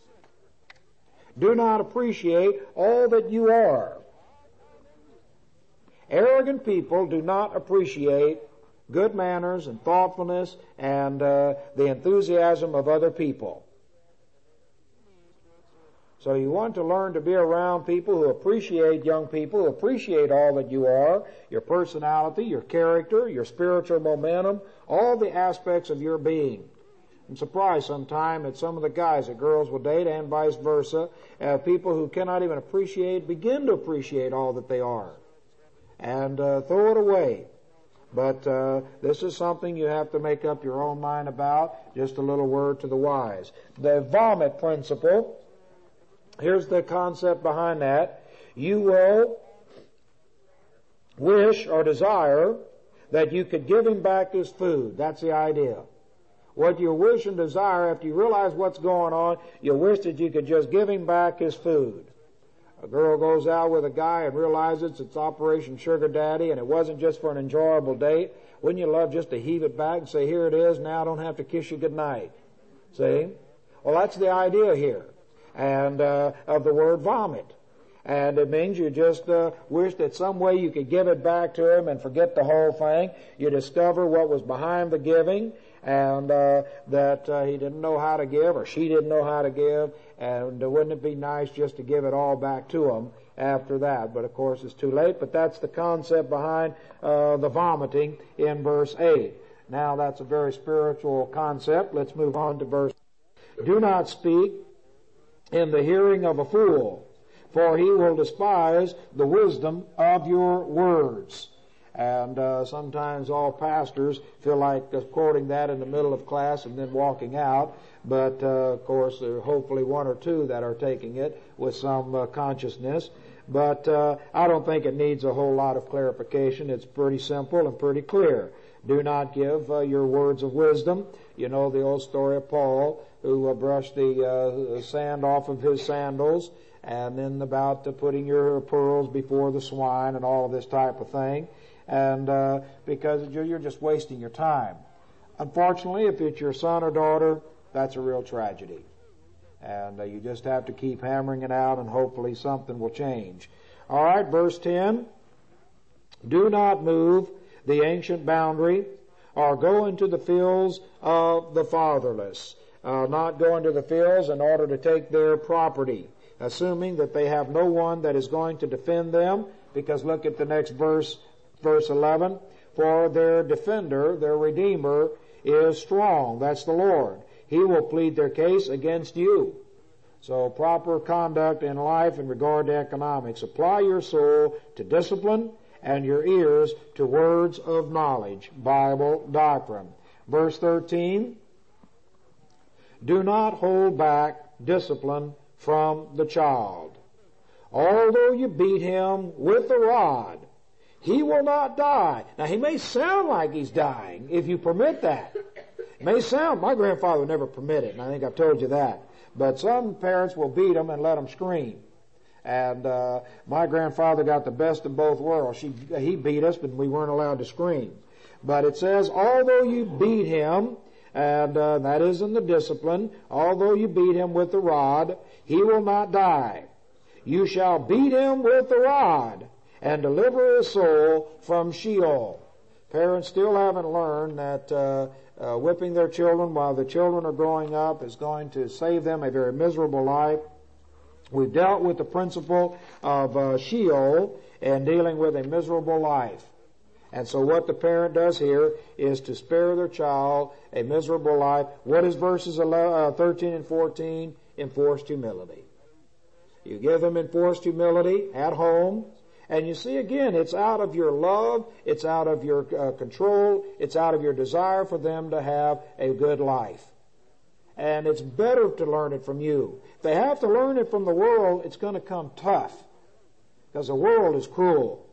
Do not appreciate all that you are. Arrogant people do not appreciate good manners and thoughtfulness and uh, the enthusiasm of other people. So you want to learn to be around people who appreciate young people, who appreciate all that you are, your personality, your character, your spiritual momentum, all the aspects of your being. I'm surprised sometime at some of the guys that girls will date and vice versa, uh, people who cannot even appreciate, begin to appreciate all that they are, and uh, throw it away. But uh, this is something you have to make up your own mind about. Just a little word to the wise. The vomit principle. Here's the concept behind that. You will wish or desire that you could give him back his food. That's the idea. What you wish and desire, after you realize what's going on, you wish that you could just give him back his food. A girl goes out with a guy and realizes it's Operation Sugar Daddy and it wasn't just for an enjoyable date. Wouldn't you love just to heave it back and say, here it is, now I don't have to kiss you goodnight? See? Well, that's the idea here. And uh, of the word vomit. And it means you just uh, wish that some way you could give it back to him and forget the whole thing. You discover what was behind the giving, and uh, that uh, he didn't know how to give, or she didn't know how to give, and uh, wouldn't it be nice just to give it all back to him after that? But of course it's too late. But that's the concept behind uh, the vomiting in verse eight. Now that's a very spiritual concept. Let's move on to verse. Do not speak in the hearing of a fool, for he will despise the wisdom of your words. And uh, sometimes all pastors feel like uh, quoting that in the middle of class and then walking out. But, uh, of course, there are hopefully one or two that are taking it with some uh, consciousness. But uh, I don't think it needs a whole lot of clarification. It's pretty simple and pretty clear. Do not give uh, your words of wisdom. You know the old story of Paul, who uh, brushed the uh, sand off of his sandals, and then about uh, putting your pearls before the swine and all of this type of thing. And uh, because you're, you're just wasting your time. Unfortunately, if it's your son or daughter, that's a real tragedy. And uh, you just have to keep hammering it out, and hopefully something will change. All right, verse ten. Do not move the ancient boundary, or go into the fields of the fatherless. Uh, not go into the fields in order to take their property, assuming that they have no one that is going to defend them, because look at the next verse, verse eleven. For their defender, their redeemer, is strong. That's the Lord. He will plead their case against you. So proper conduct in life in regard to economics. Apply your soul to discipline and your ears to words of knowledge, Bible doctrine. Verse thirteen. Do not hold back discipline from the child. Although you beat him with the rod, he will not die. Now, he may sound like he's dying if you permit that. It may sound, my grandfather would never permit it, and I think I've told you that. But some parents will beat them and let them scream. And uh, my grandfather got the best of both worlds. She, he beat us, but we weren't allowed to scream. But it says, although you beat him, and uh, that is in the discipline, although you beat him with the rod, he will not die. You shall beat him with the rod and deliver his soul from Sheol. Parents still haven't learned that uh, uh, whipping their children while the children are growing up is going to save them a very miserable life. We've dealt with the principle of uh, Sheol and dealing with a miserable life. And so what the parent does here is to spare their child a miserable life. What is verses thirteen and fourteen? Enforced humility. You give them enforced humility at home. And you see, again, it's out of your love, it's out of your uh, control, it's out of your desire for them to have a good life. And it's better to learn it from you. If they have to learn it from the world, it's going to come tough, because the world is cruel.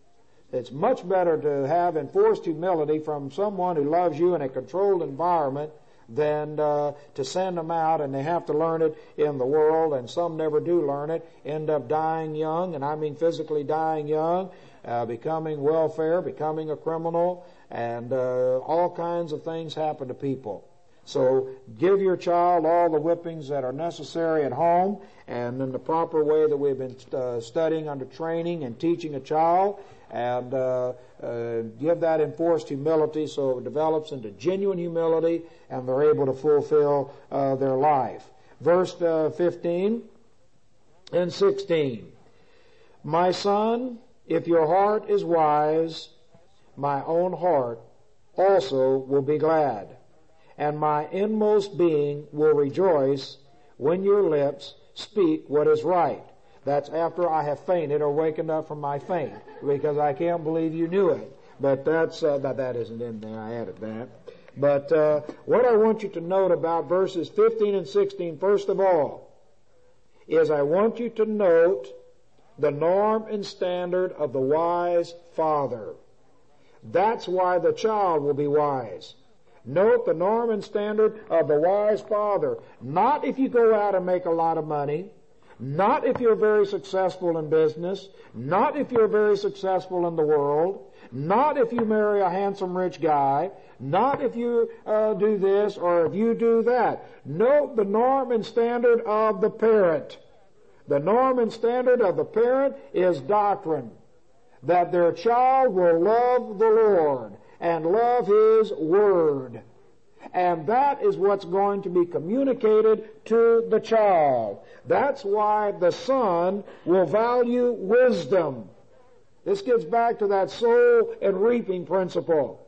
It's much better to have enforced humility from someone who loves you in a controlled environment than uh, to send them out and they have to learn it in the world, and some never do learn it, end up dying young, and I mean physically dying young, uh, becoming welfare, becoming a criminal, and uh, all kinds of things happen to people. So give your child all the whippings that are necessary at home, and in the proper way that we've been uh, studying under training and teaching a child, and uh, uh, give that enforced humility so it develops into genuine humility and they're able to fulfill uh, their life. Verse uh, fifteen and sixteen. My son, if your heart is wise, my own heart also will be glad, and my inmost being will rejoice when your lips speak what is right. That's after I have fainted or wakened up from my faint, because I can't believe you knew it. But that's uh, that, that isn't in there. I added that. But uh, what I want you to note about verses fifteen and sixteen, first of all, is I want you to note the norm and standard of the wise father. That's why the child will be wise. Note the norm and standard of the wise father. Not if you go out and make a lot of money. Not if you're very successful in business. Not if you're very successful in the world. Not if you marry a handsome rich guy. Not if you uh, do this or if you do that. Note the norm and standard of the parent. The norm and standard of the parent is doctrine. That their child will love the Lord and love His Word. And that is what's going to be communicated to the child. That's why the son will value wisdom. This gets back to that sow and reaping principle.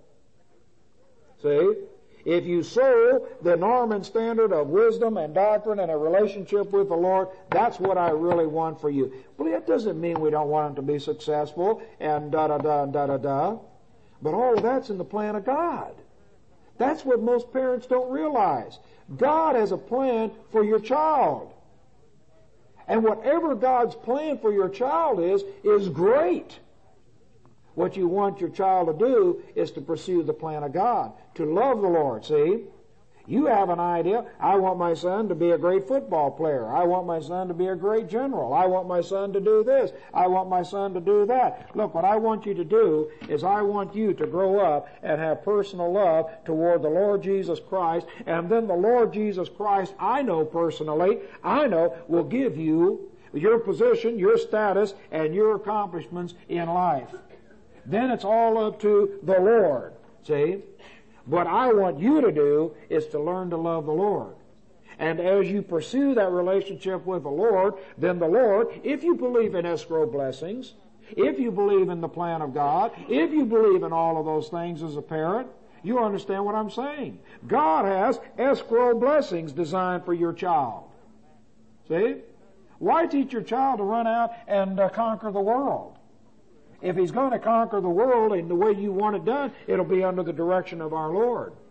See? If you sow the norm and standard of wisdom and doctrine and a relationship with the Lord, that's what I really want for you. But that doesn't mean we don't want them to be successful and da-da-da and da-da-da. But all of that's in the plan of God. That's what most parents don't realize. God has a plan for your child. And whatever God's plan for your child is, is great. What you want your child to do is to pursue the plan of God, to love the Lord, see? You have an idea. I want my son to be a great football player. I want my son to be a great general. I want my son to do this. I want my son to do that. Look, what I want you to do is I want you to grow up and have personal love toward the Lord Jesus Christ, and then the Lord Jesus Christ, I know personally, I know will give you your position, your status, and your accomplishments in life. Then it's all up to the Lord, see? What I want you to do is to learn to love the Lord. And as you pursue that relationship with the Lord, then the Lord, if you believe in escrow blessings, if you believe in the plan of God, if you believe in all of those things as a parent, you understand what I'm saying. God has escrow blessings designed for your child. See? Why teach your child to run out and uh, conquer the world? If he's going to conquer the world in the way you want it done, it'll be under the direction of our Lord.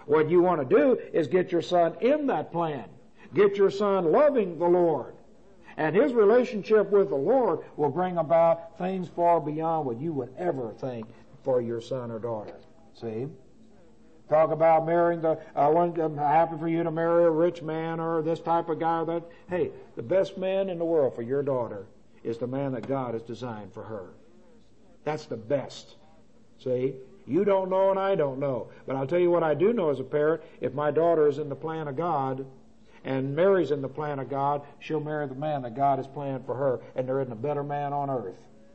What you want to do is get your son in that plan. Get your son loving the Lord. And his relationship with the Lord will bring about things far beyond what you would ever think for your son or daughter. See? Talk about marrying the, I want, I'm happy for you to marry a rich man or this type of guy or that. Hey, the best man in the world for your daughter is the man that God has designed for her. That's the best. See? You don't know and I don't know. But I'll tell you what I do know as a parent. If my daughter is in the plan of God and Mary's in the plan of God, she'll marry the man that God has planned for her, and there isn't a better man on earth.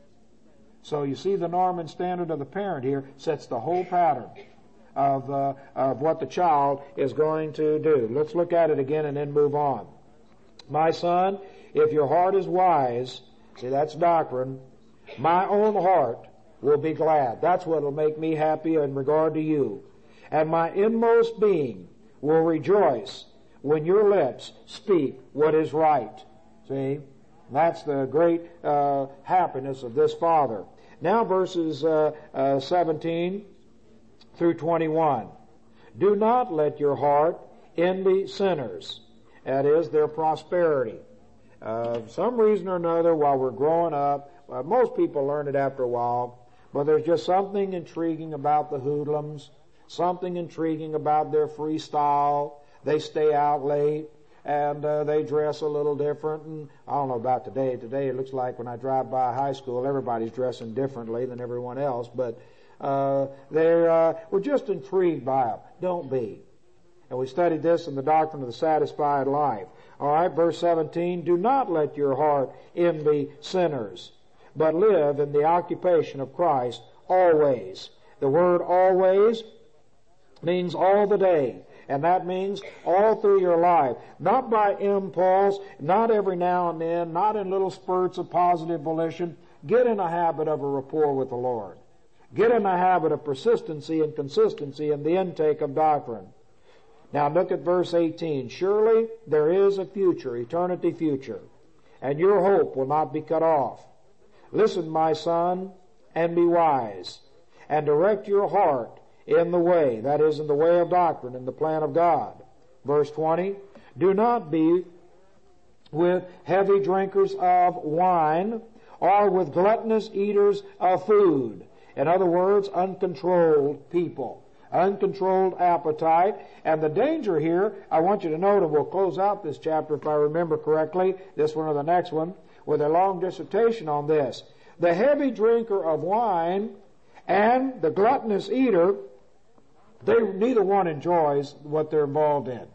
So you see, the norm and standard of the parent here sets the whole pattern of uh, of what the child is going to do. Let's look at it again and then move on. My son, if your heart is wise, see, that's doctrine, my own heart will be glad. That's what will make me happy in regard to you. And my inmost being will rejoice when your lips speak what is right. See? That's the great uh, happiness of this father. Now verses uh, uh, seventeen through twenty-one. Do not let your heart envy sinners. That is, their prosperity. Uh, for some reason or another, while we're growing up, well, most people learn it after a while, but there's just something intriguing about the hoodlums, something intriguing about their freestyle. They stay out late, and uh, they dress a little different. And I don't know about today. Today it looks like when I drive by high school, everybody's dressing differently than everyone else, but uh, they're, uh, we're just intrigued by them. Don't be. And we studied this in the doctrine of the satisfied life. All right, verse seventeen, do not let your heart envy sinners, but live in the occupation of Christ always. The word always means all the day. And that means all through your life. Not by impulse, not every now and then, not in little spurts of positive volition. Get in a habit of a rapport with the Lord. Get in a habit of persistency and consistency in the intake of doctrine. Now look at verse eighteen. Surely there is a future, eternity future, and your hope will not be cut off. Listen, my son, and be wise, and direct your heart in the way, that is, in the way of doctrine, in the plan of God. Verse twenty, do not be with heavy drinkers of wine, or with gluttonous eaters of food. In other words, uncontrolled people, uncontrolled appetite. And the danger here, I want you to note, and we'll close out this chapter if I remember correctly, this one or the next one, with a long dissertation on this. The heavy drinker of wine and the gluttonous eater, they neither one enjoys what they're involved in.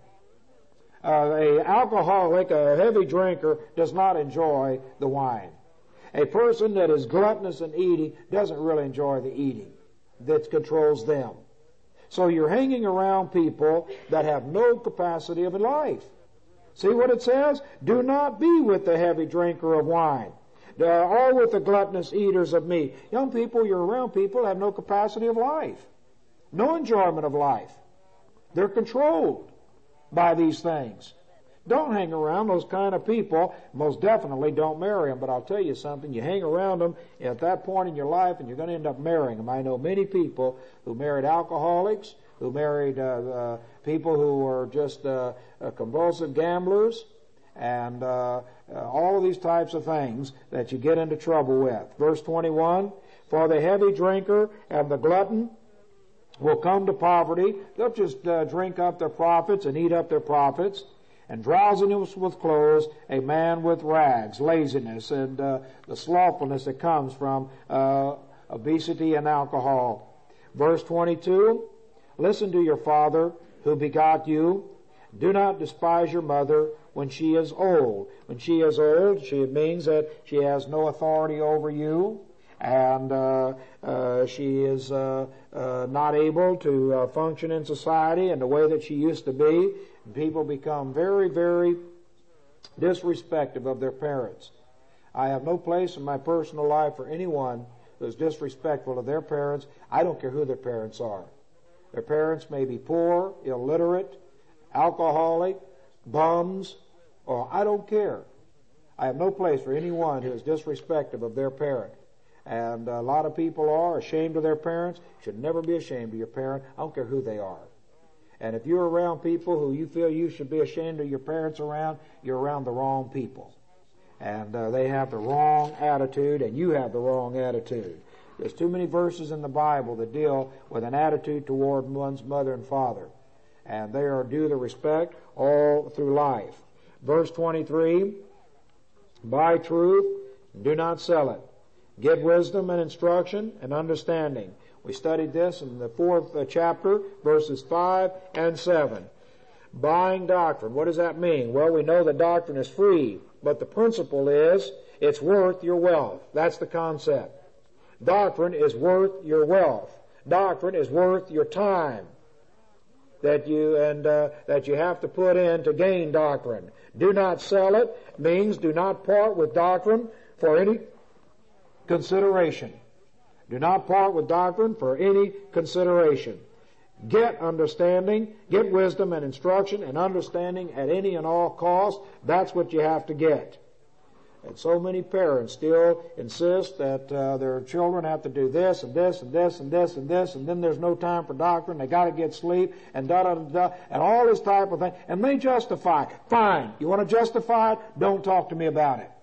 Uh, a alcoholic, a heavy drinker, does not enjoy the wine. A person that is gluttonous in eating doesn't really enjoy the eating that controls them. So you're hanging around people that have no capacity of life. See what it says? Do not be with the heavy drinker of wine, or with the gluttonous eaters of meat. Young people, you're around people that have no capacity of life. No enjoyment of life. They're controlled by these things. Don't hang around those kind of people. Most definitely don't marry them. But I'll tell you something. You hang around them at that point in your life and you're going to end up marrying them. I know many people who married alcoholics, who married uh, uh, people who were just uh, uh, convulsive gamblers, and uh, uh, all of these types of things that you get into trouble with. Verse twenty-one, for the heavy drinker and the glutton will come to poverty. They'll just uh, drink up their profits and eat up their profits. And drowsiness with clothes, a man with rags, laziness, and uh, the slothfulness that comes from uh, obesity and alcohol. Verse twenty-two, listen to your father who begot you. Do not despise your mother when she is old. When she is old, she means that she has no authority over you, and uh, uh, she is uh, uh, not able to uh, function in society in the way that she used to be. And people become very, very disrespectful of their parents. I have no place in my personal life for anyone who is disrespectful of their parents. I don't care who their parents are. Their parents may be poor, illiterate, alcoholic, bums, or I don't care. I have no place for anyone who is disrespectful of their parent. And a lot of people are ashamed of their parents. You should never be ashamed of your parent. I don't care who they are. And if you're around people who you feel you should be ashamed of your parents around, you're around the wrong people. And uh, they have the wrong attitude, and you have the wrong attitude. There's too many verses in the Bible that deal with an attitude toward one's mother and father. And they are due the respect all through life. Verse twenty-three, buy truth, do not sell it. Get wisdom and instruction and understanding. We studied this in the fourth uh, chapter, verses five and seven. Buying doctrine. What does that mean? Well, we know that doctrine is free, but the principle is it's worth your wealth. That's the concept. Doctrine is worth your wealth. Doctrine is worth your time that you and uh, that you have to put in to gain doctrine. Do not sell it means do not part with doctrine for any consideration. Do not part with doctrine for any consideration. Get understanding, get wisdom and instruction and understanding at any and all cost. That's what you have to get. And so many parents still insist that uh, their children have to do this and this and this and this and this, and then there's no time for doctrine. They got to get sleep and da da da and all this type of thing. And they justify it. Fine. You want to justify it? Don't talk to me about it.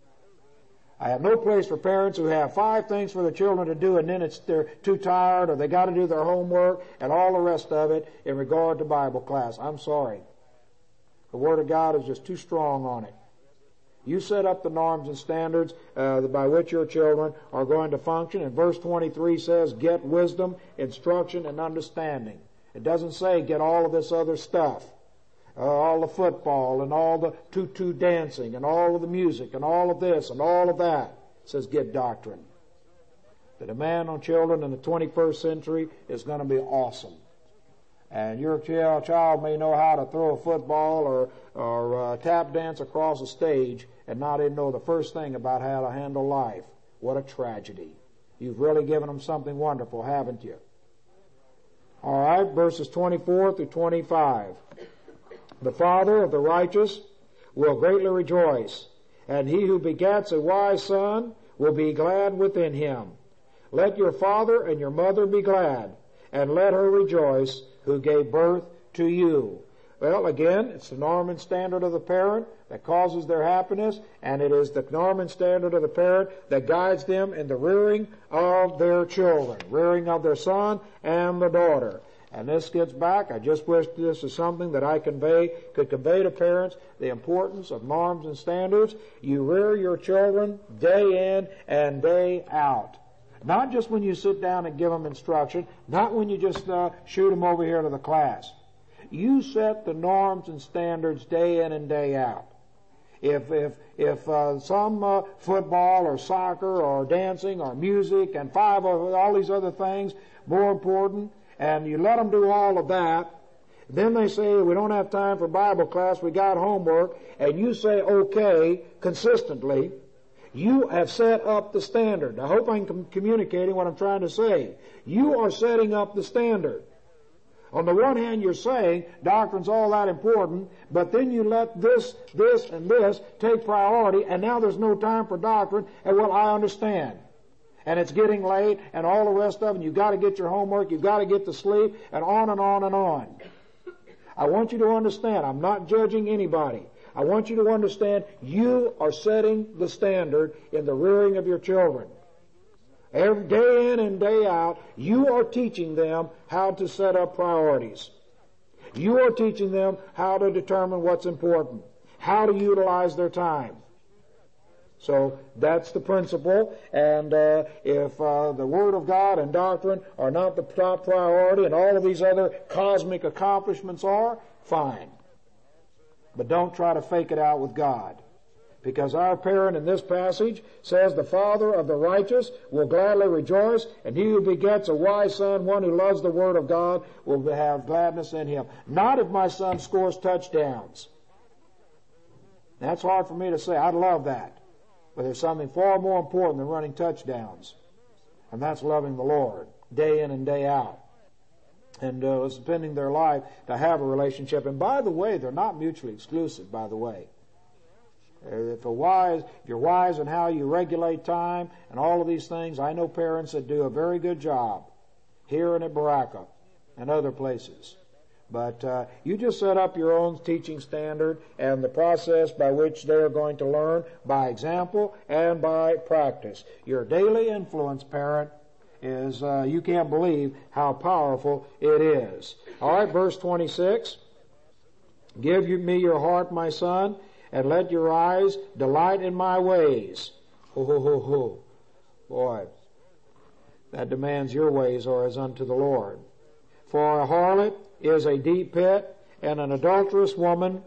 I have no place for parents who have five things for their children to do, and then it's they're too tired, or they got to do their homework, and all the rest of it in regard to Bible class. I'm sorry. The Word of God is just too strong on it. You set up the norms and standards uh, by which your children are going to function. And verse twenty-three says, get wisdom, instruction, and understanding. It doesn't say get all of this other stuff. Uh, all the football and all the tutu dancing and all of the music and all of this and all of that. It says get doctrine. The demand on children in the twenty-first century is going to be awesome. And your child may know how to throw a football or, or uh, tap dance across a stage and not even know the first thing about how to handle life. What a tragedy. You've really given them something wonderful, haven't you? All right, verses twenty-four through twenty-five. The father of the righteous will greatly rejoice, and he who begets a wise son will be glad within him. Let your father and your mother be glad, and let her rejoice who gave birth to you. Well, again, it's the norm and standard of the parent that causes their happiness, and it is the norm and standard of the parent that guides them in the rearing of their children, rearing of their son and the daughter. And this gets back, I just wish this is something that I convey, could convey to parents, the importance of norms and standards. You rear your children day in and day out. Not just when you sit down and give them instruction, not when you just uh, shoot them over here to the class. You set the norms and standards day in and day out. If if if uh, some uh, football or soccer or dancing or music and five of all these other things more important, and you let them do all of that, then they say, we don't have time for Bible class, we got homework, and you say okay consistently, you have set up the standard. I hope I'm com- communicating what I'm trying to say. You are setting up the standard. On the one hand, you're saying doctrine's all that important, but then you let this, this, and this take priority, and now there's no time for doctrine, and well, I understand. And it's getting late, and all the rest of it, you've got to get your homework, you've got to get to sleep, and on and on and on. I want you to understand, I'm not judging anybody. I want you to understand, you are setting the standard in the rearing of your children. Every day in and day out, you are teaching them how to set up priorities. You are teaching them how to determine what's important, how to utilize their time. So that's the principle, and uh, if uh, the Word of God and doctrine are not the top priority and all of these other cosmic accomplishments are, fine. But don't try to fake it out with God. Because our parent in this passage says the father of the righteous will gladly rejoice, and he who begets a wise son, one who loves the Word of God, will have gladness in him. Not if my son scores touchdowns. That's hard for me to say. I'd love that. But there's something far more important than running touchdowns. And that's loving the Lord day in and day out. And uh, spending their life to have a relationship. And by the way, they're not mutually exclusive, by the way. If, a wise, if you're wise in how you regulate time and all of these things, I know parents that do a very good job here and at Baraka and other places. But uh, you just set up your own teaching standard and the process by which they are going to learn by example and by practice. Your daily influence, parent, is uh, you can't believe how powerful it is. All right, verse twenty-six. Give you, me your heart, my son, and let your eyes delight in my ways. Ho, ho, ho, ho. Boy, that demands your ways are as unto the Lord. For a harlot is a deep pit, and an adulterous woman,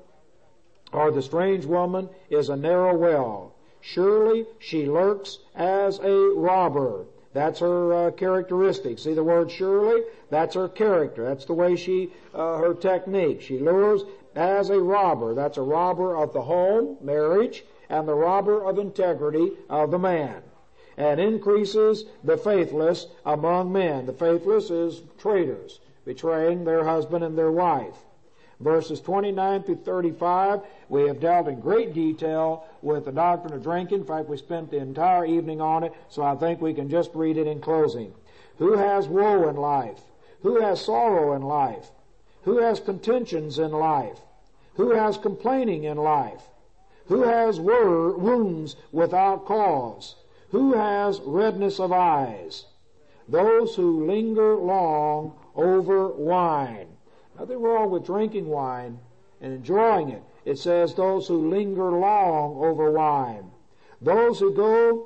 or the strange woman, is a narrow well. Surely she lurks as a robber. That's her uh, characteristic. See the word surely? That's her character. That's the way she, uh, her technique. She lures as a robber. That's a robber of the home, marriage, and the robber of integrity of the man. And increases the faithless among men. The faithless is traitors, betraying their husband and their wife. Verses twenty-nine through thirty-five, we have dealt in great detail with the doctrine of drinking. In fact, we spent the entire evening on it, so I think we can just read it in closing. Who has woe in life? Who has sorrow in life? Who has contentions in life? Who has complaining in life? Who has wor- wounds without cause? Who has redness of eyes? Those who linger long over wine. Nothing wrong with drinking wine and enjoying it. It says those who linger long over wine. Those who go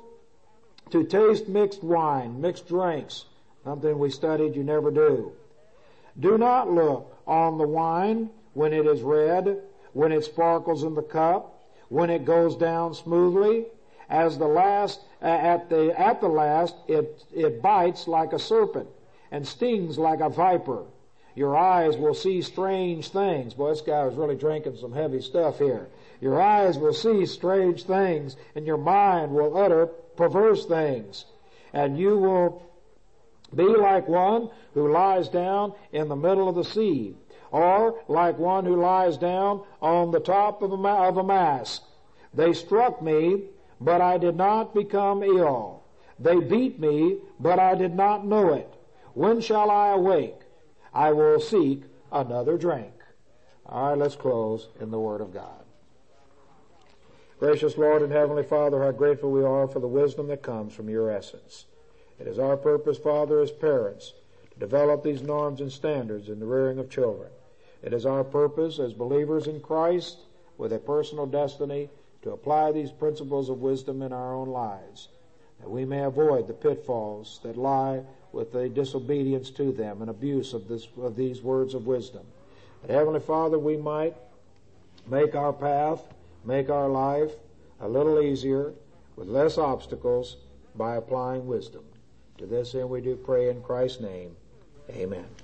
to taste mixed wine, mixed drinks, something we studied you never do. Do not look on the wine when it is red, when it sparkles in the cup, when it goes down smoothly. As the last, uh, at the at the last, it it bites like a serpent and stings like a viper. Your eyes will see strange things. Boy, this guy was really drinking some heavy stuff here. Your eyes will see strange things, and your mind will utter perverse things. And you will be like one who lies down in the middle of the sea, or like one who lies down on the top of a, ma- of a mast. They struck me, but I did not become ill. They beat me, but I did not know it. When shall I awake? I will seek another drink. All right, let's close in the Word of God. Gracious Lord and Heavenly Father, how grateful we are for the wisdom that comes from your essence. It is our purpose, Father, as parents, to develop these norms and standards in the rearing of children. It is our purpose as believers in Christ with a personal destiny to apply these principles of wisdom in our own lives, that we may avoid the pitfalls that lie with the disobedience to them and abuse of this of these words of wisdom. That, Heavenly Father, we might make our path, make our life a little easier with less obstacles by applying wisdom. To this end we do pray in Christ's name. Amen.